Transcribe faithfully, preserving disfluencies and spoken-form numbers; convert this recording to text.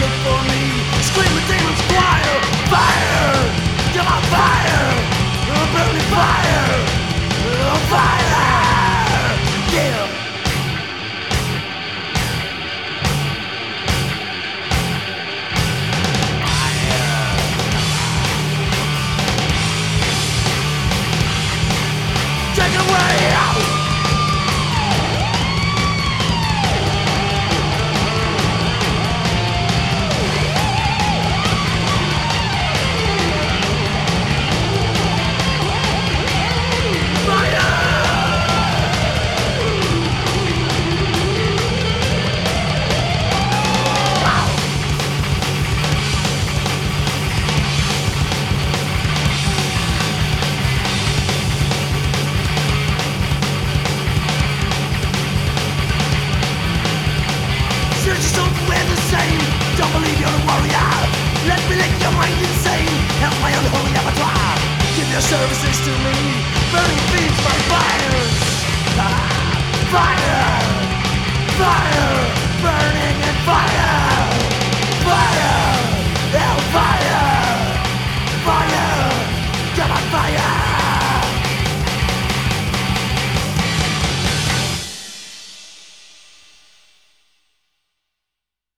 look for me. Scream the demons, fire, fire, you're on fire, you're burning fire, you're on fire, yeah. Take it away out. Don't believe you're a warrior. Let me lick your mind insane. Help my unholy abattoir. Give your services to me. Burning fiends by fires. Ah, fire! Fire!